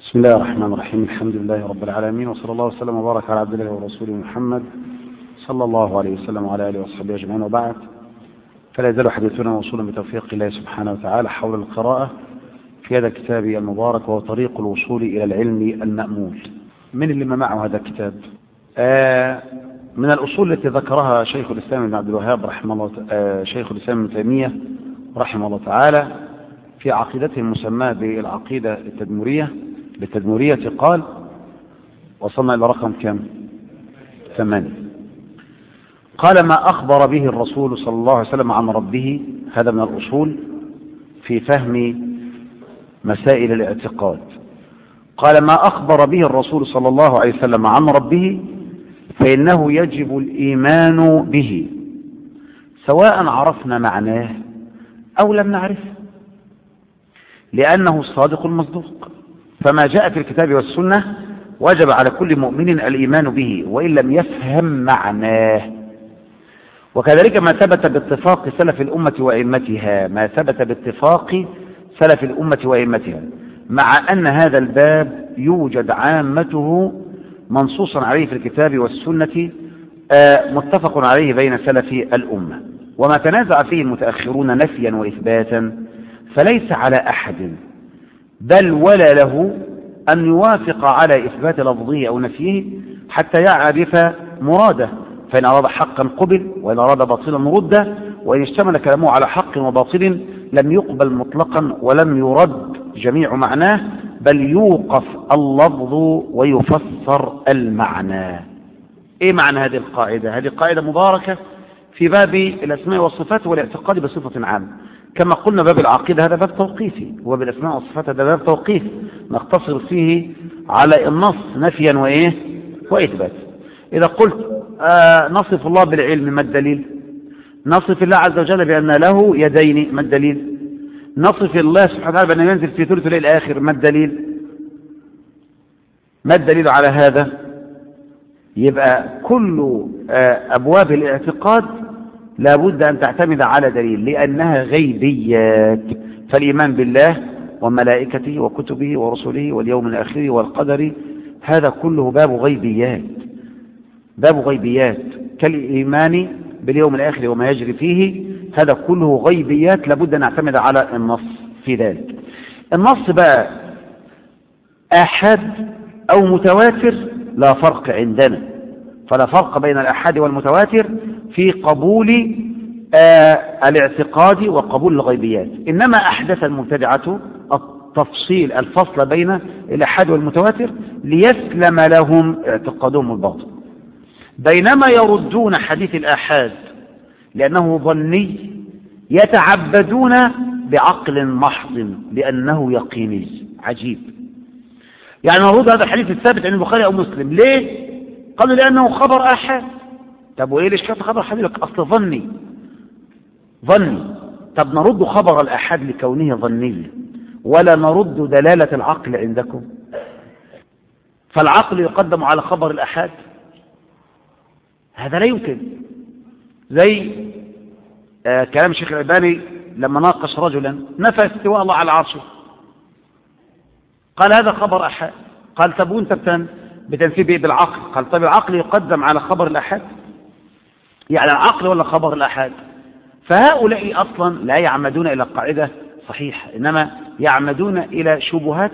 بسم الله الرحمن الرحيم. الحمد لله رب العالمين، وصلى الله وسلم وبارك على عبد الله ورسوله محمد صلى الله عليه وسلم وعلى آله وصحبه أجمعين، وبعد. فلا يزال حديثنا موصولا بتوفيق الله سبحانه وتعالى حول القراءة في هذا الكتاب المبارك، وهو طريق الوصول إلى العلم المأمول. من اللي ما معه هذا الكتاب؟ من الأصول التي ذكرها شيخ الإسلام ابن عبد الوهاب رحمه الله، شيخ الإسلام ابن تيمية رحمه الله تعالى في عقيدته المسماة بالعقيدة التدمرية قال، وصلنا إلى رقم كم؟ 8. قال: ما أخبر به الرسول صلى الله عليه وسلم عن ربه، هذا من الأصول في فهم مسائل الاعتقاد. قال: ما أخبر به الرسول صلى الله عليه وسلم عن ربه فإنه يجب الإيمان به سواء عرفنا معناه أو لم نعرفه، لأنه الصادق المصدوق. فما جاء في الكتاب والسنة وجب على كل مؤمن الإيمان به وإن لم يفهم معناه. وكذلك ما ثبت باتفاق سلف الأمة وأئمتها، مع أن هذا الباب يوجد عامته منصوصا عليه في الكتاب والسنة متفق عليه بين سلف الأمة. وما تنازع فيه المتأخرون نفيا وإثباتا فليس على أحد بل ولا له أن يوافق على إثبات لفظه أو نفيه حتى يعرف مراده، فإن أراد حقا قبل وإن أراد باطلا رد، وإن اشتمل كلامه على حق وباطل لم يقبل مطلقا ولم يرد جميع معناه، بل يوقف اللفظ ويفسر المعنى. إيه معنى هذه القاعدة؟ هذه قاعدة مباركة في باب الأسماء والصفات والاعتقاد بصفة عامة. كما قلنا باب العقيدة هذا باب توقيفي، وباب الأسماء والصفات هذا باب توقيفي نقتصر فيه على النص نفيا وإثبات. إذا قلت نصف الله بالعلم، ما الدليل؟ نصف الله عز وجل بأن له يدين، ما الدليل؟ نصف الله سبحانه وتعالى بأنه ينزل في ثلث الليل الآخر، ما الدليل؟ ما الدليل على هذا؟ يبقى كل أبواب الاعتقاد لا بد أن تعتمد على دليل، لأنها غيبيات. فالإيمان بالله وملائكته وكتبه ورسله واليوم الآخر والقدر هذا كله باب غيبيات كالإيمان باليوم الآخر وما يجري فيه، هذا كله غيبيات لا بد أن نعتمد على النص في ذلك. النص بقى آحاد أو متواتر لا فرق عندنا، فلا فرق بين الآحاد والمتواتر في قبول الاعتقاد وقبول الغيبيات. إنما أحدث المبتدعة الفصل بين الآحاد والمتواتر ليسلم لهم اعتقادهم الباطل، بينما يردون حديث الآحاد لأنه ظني يتعبدون بعقل محض لأنه يقيني. عجيب، يعني نرد هذا الحديث الثابت عن البخاري أو مسلم. ليه؟ قالوا لأنه خبر آحاد. طب وإيه ليش كانت خبر آحاد؟ لك أصل ظني. طب نرد خبر الآحاد لكونه ظني ولا نرد دلالة العقل عندكم؟ فالعقل يقدم على خبر الآحاد، هذا لا يمكن. زي كلام الشيخ الألباني لما ناقش رجلا نفى استواء الله على عرشه، قال هذا خبر آحاد. قال طب وانت بتنفيه بايه؟ بالعقل. قال طب العقل يقدم على خبر الآحاد، يعني العقل ولا خبر الآحاد؟ فهؤلاء أصلا لا يعمدون إلى قاعدة صحيحة، إنما يعمدون إلى شبهات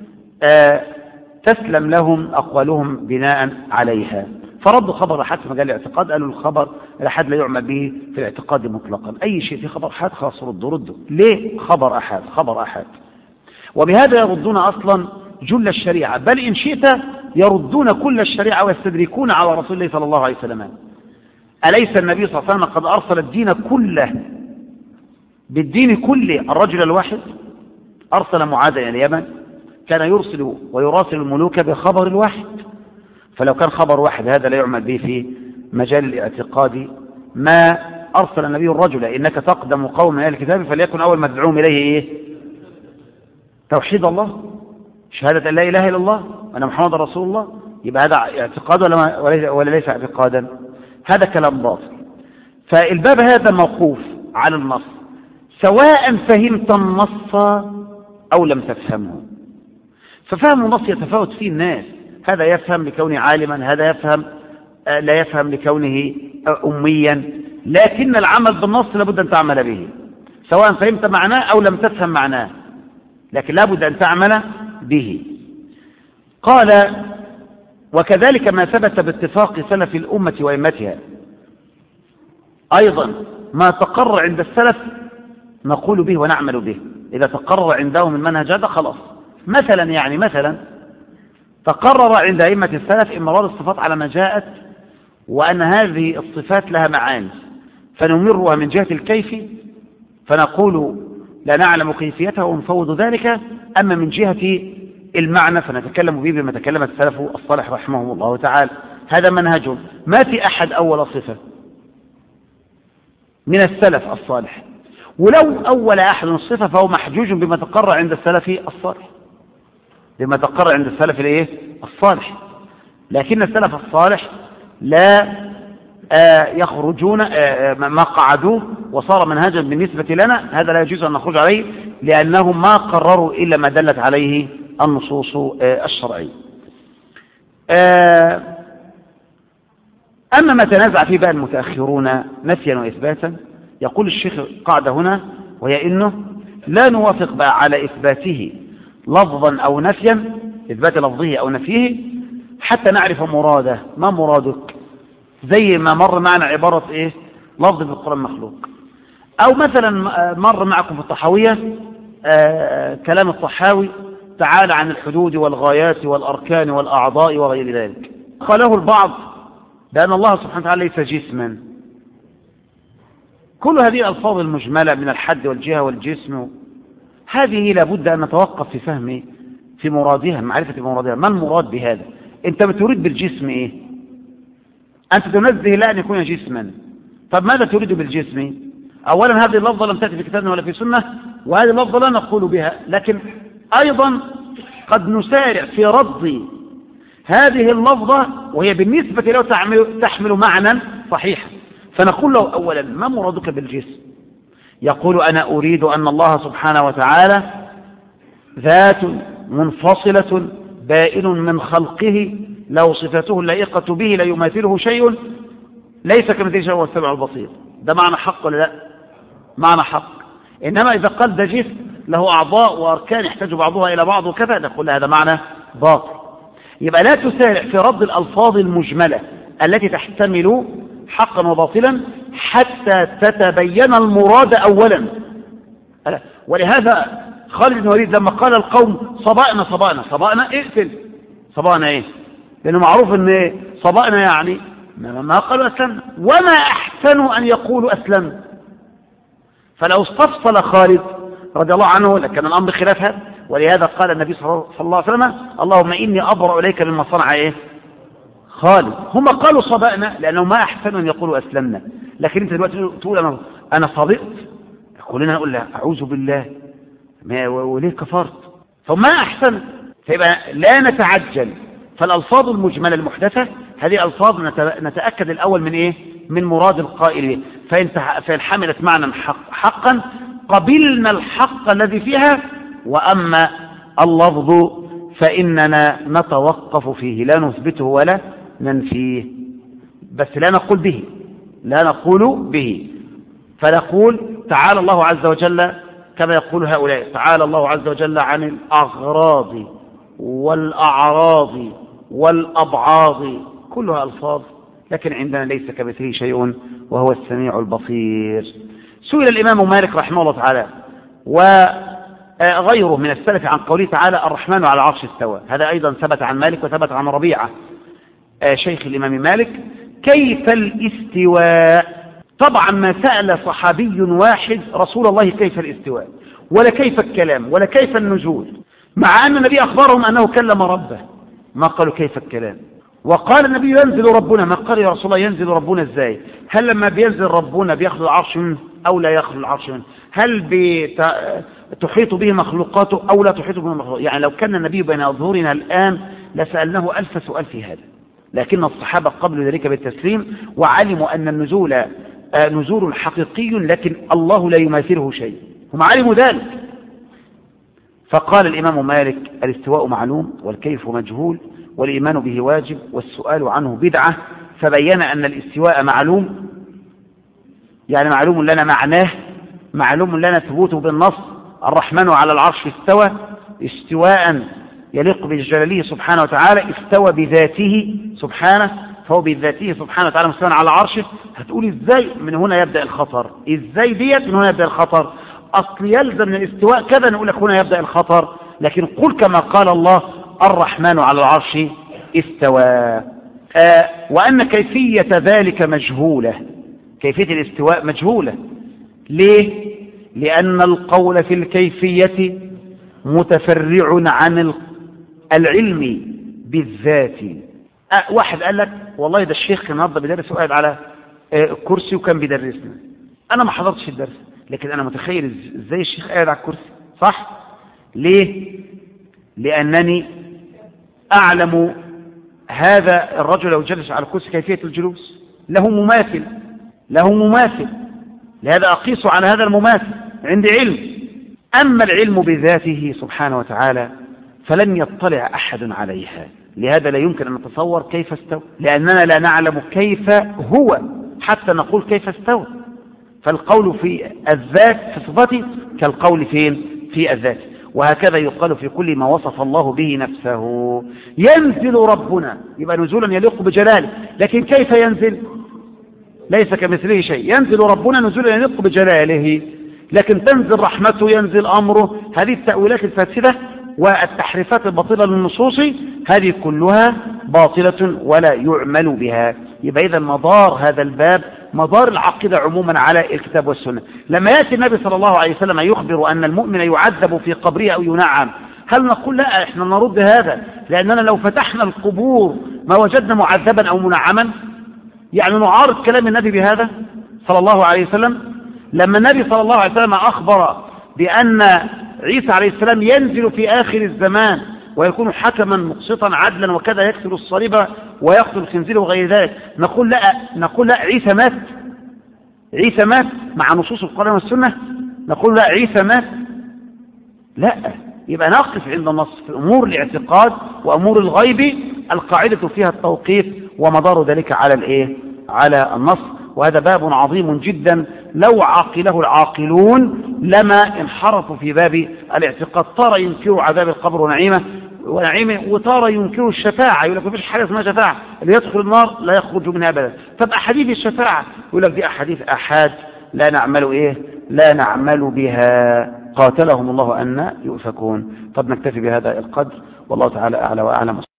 تسلم لهم أقوالهم بناء عليها. فردوا خبر الآحاد في مجال الاعتقاد، قالوا الخبر الآحاد لا يعمل به في الاعتقاد مطلقا، أي شيء في خبر آحاد خلاص ردوا. ليه؟ خبر آحاد. وبهذا يردون أصلا جل الشريعة، بل إن شئت يردون كل الشريعة ويستدركون على رسول الله صلى الله عليه وسلم. أليس النبي صلى الله عليه وسلم قد أرسل الدين كله بالدين كله الرجل الواحد؟ أرسل معاذ إلى اليمن، كان يرسل ويراسل الملوك بخبر الواحد. فلو كان خبر واحد هذا لا يعمل به في مجال الاعتقاد ما أرسل النبي الرجل: إنك تقدم قوم من أهل الكتاب فليكن أول ما تدعوهم إليه توحيد الله، شهادة أن لا إله إلا الله وأن محمد رسول الله. يبقى هذا اعتقاد ولا ليس اعتقادا؟ هذا كلام باطل. فالباب هذا موقوف على النص، سواء فهمت النص أو لم تفهمه. ففهم النص يتفاوت فيه الناس، هذا يفهم لكونه عالما، هذا يفهم لا يفهم لكونه أميا، لكن العمل بالنص لابد أن تعمل به سواء فهمت معناه أو لم تفهم معناه، لكن لابد أن تعمل به. قال: وكذلك ما ثبت باتفاق سلف الأمة وأئمتها، أيضا ما تقرر عند السلف نقول به ونعمل به. إذا تقرر عندهم المنهج هذا خلاص. مثلا تقرر عند أئمة السلف إمرار الصفات على ما جاءت، وأن هذه الصفات لها معاني، فنمرها من جهة الكيف فنقول لا نعلم كيفيتها ونفوض ذلك، أما من جهة المعنى فنتكلم به بما تكلم السلف الصالح رحمه الله تعالى. هذا منهجهم. ما في أحد أول صفة من السلف الصالح، ولو أول أحد الصفة فهو محجوج بما تقرر عند السلف الصالح، بما تقرر عند السلف الصالح. لكن السلف الصالح لا يخرجون ما قعدوه وصار منهجا بالنسبة لنا، هذا لا يجوز أن نخرج عليه، لأنهم ما قرروا إلا ما دلت عليه النصوص الشرعية. أما ما تنازع فيه بقى المتأخرون نفيا وإثباتا، يقول الشيخ قاعدة هنا، وهي إنه لا نوافق بقى على إثباته لفظا أو نفيا، إثبات لفظه أو نفيه، حتى نعرف مراده. ما مرادك؟ زي ما مر معنا عبارة لفظ في القرآن مخلوق، أو مثلا مر معكم في الطحاوية كلام الطحاوي تعالى عن الحدود والغايات والأركان والأعضاء وغير ذلك. قاله البعض بأن الله سبحانه وتعالى ليس جسما. كل هذه الألفاظ المجملة من الحد والجهة والجسم، هذه لابد أن نتوقف في فهم في مرادها، معرفة مرادها. ما المراد بهذا؟ أنت بتريد بالجسم إيه؟ أنت تنزه لا أن يكون جسما، طب ماذا تريد بالجسم؟ أولا هذه اللفظة لم تأتي في كتابنا ولا في سنة، وهذه اللفظة لا نقول بها، لكن أيضا قد نسارع في رد هذه اللفظة وهي بالنسبة له تحمل معنى صحيحا، فنقول له أولا: ما مرادك بالجسم؟ يقول: أنا أريد أن الله سبحانه وتعالى ذات منفصلة بائن من خلقه، له صفاته اللائقة به، لا يماثله شيء، ليس كمثله شيء، هو السميع البصير. ده معنى حق ولا لا؟ معنى حق. إنما إذا قال ده جسم له أعضاء وأركان يحتاج بعضها إلى بعض وكذا، نقول هذا معنى باطل. يبقى لا تسارع في رد الألفاظ المجملة التي تحتمل حقا وباطلا حتى تتبين المراد أولا. ولهذا خالد بن وليد لما قال القوم: صبأنا اقتل. صبأنا ايه؟ لأنه معروف ان صبأنا يعني ما قالوا أسلمنا، وما أحسن أن يقولوا أسلمنا. فلو استفصل خالد رضي الله عنه لكان الأمر خلاف هذا. ولهذا قال النبي صلى الله عليه وسلم: اللهم إني أبرأ إليك مما صنع خالد. هم قالوا صبأنا لأنه ما أحسن أن يقولوا أسلمنا. لكن أنت دلوقتي تقول أنا صبئت، كلنا نقول له أعوذ بالله، وليه كفرت؟ فما أحسن. فيبقى لا نتعجل. فالألفاظ المجملة المحدثة هذه ألفاظ نتأكد الأول من من مراد القائل، فإن حملت معنى حقا قبلنا الحق الذي فيها، وأما اللفظ فإننا نتوقف فيه، لا نثبته ولا ننفيه، بس لا نقول به. فنقول تعالى الله عز وجل كما يقول هؤلاء: تعالى الله عز وجل عن الأغراض والأعراض والأبعاض، كلها ألفاظ، لكن عندنا ليس كمثله شيء وهو السميع البصير. سئل الإمام مالك رحمه الله تعالى وغيره من السلف عن قوله تعالى: الرحمن على العرش استوى. هذا أيضا ثبت عن مالك وثبت عن ربيعة شيخ الإمام مالك: كيف الاستواء؟ طبعا ما سأل صحابي واحد رسول الله كيف الاستواء، ولا كيف الكلام، ولا كيف النزول، مع أن النبي أخبرهم أنه كلم ربه، ما قالوا كيف الكلام. وقال النبي: ينزل ربنا، ما قال يا رسول الله ينزل ربنا ازاي؟ هل لما بينزل ربنا بياخذ العرش منه أو لا ياخذ العرش منه؟ هل تحيط به مخلوقاته أو لا تحيط به مخلوقاته؟ يعني لو كان النبي بين أظهرنا الآن لسألناه ألف سؤال في هذا، لكن الصحابة قبلوا ذلك بالتسليم وعلموا أن النزول نزول حقيقي، لكن الله لا يماثله شيء، هم علموا ذلك. فقال الإمام مالك الاستواء معلوم والكيف مجهول والإيمان به واجب والسؤال عنه بدعة، فبين أن الاستواء معلوم، يعني معلوم لنا معناه، معلوم لنا ثبوته بالنص. الرحمن على العرش استوى استواء يليق بجلاله سبحانه وتعالى، استوى بذاته سبحانه، فهو بذاته سبحانه وتعالى مستوى على عرشه. هتقول ازاي؟ من هنا يبدأ الخطر. ازاي ديت؟ من هنا يبدأ الخطر. اصل يلزم من الاستواء كذا، نقول لك هنا يبدأ الخطر. لكن قل كما قال الله الرحمن على العرش استوى. وأن كيفية ذلك مجهولة، كيفية الاستواء مجهولة. ليه؟ لأن القول في الكيفية متفرع عن العلم بالذات. واحد قال لك والله ده الشيخ كان النهارده بيدرس وقاعد على كرسي وكان بيدرسنا، أنا ما حضرتش الدرس، لكن أنا متخيل إزاي الشيخ قاعد على الكرسي، صح؟ ليه؟ لأنني أعلم هذا الرجل لو جلس على الكرسي كيفية الجلوس، له مماثل، له مماثل، لهذا أقيس على هذا المماثل عندي علم. أما العلم بذاته سبحانه وتعالى فلن يطلع أحد عليها، لهذا لا يمكن أن نتصور كيف استوى، لأننا لا نعلم كيف هو حتى نقول كيف استوى. فالقول في الذات في صفته كالقول فين؟ في الذات. وهكذا يقال في كل ما وصف الله به نفسه. ينزل ربنا، يبقى نزولا يليق بجلاله، لكن كيف ينزل؟ ليس كمثله شيء. ينزل ربنا نزولا يليق بجلاله، لكن تنزل رحمته، ينزل أمره. هذه التأويلات الفاسدة والتحريفات الباطلة للنصوص هذه كلها باطلة ولا يعمل بها. يبقى إذا مدار هذا الباب مدار العقيدة عموما على الكتاب والسنة. لما يأتي النبي صلى الله عليه وسلم يخبر أن المؤمن يعذب في قبره أو ينعم، هل نقول لا احنا نرد هذا؟ لأننا لو فتحنا القبور ما وجدنا معذبا أو منعما، يعني نعارض كلام النبي بهذا صلى الله عليه وسلم. لما النبي صلى الله عليه وسلم أخبر بأن عيسى عليه السلام ينزل في آخر الزمان ويكون حكما مقسطا عدلا وكذا يكسر الصليب ويقتل الخنزير وغير ذلك، نقول لا عيسى مات، عيسى مات مع نصوص القرآن والسنة، نقول لا عيسى مات، لا. يبقى نقف عند النص في أمور الاعتقاد وأمور الغيب القاعدة فيها التوقيف ومدار ذلك على النص. وهذا باب عظيم جدا لو عقله العاقلون لما انحرفوا في باب الاعتقاد. ترى ينكروا عذاب القبر ونعيمه وترى ينكروا الشفاعة، يقول لك ما فيش حاجة اسمها شفاعة، اللي يدخل النار لا يخرج منها أبدا. طب أحاديث الشفاعة يقول لك دي أحاديث أحاد لا نعمل بها، قاتلهم الله أن يؤفكون. طب نكتفي بهذا القدر، والله تعالى أعلى وأعلم.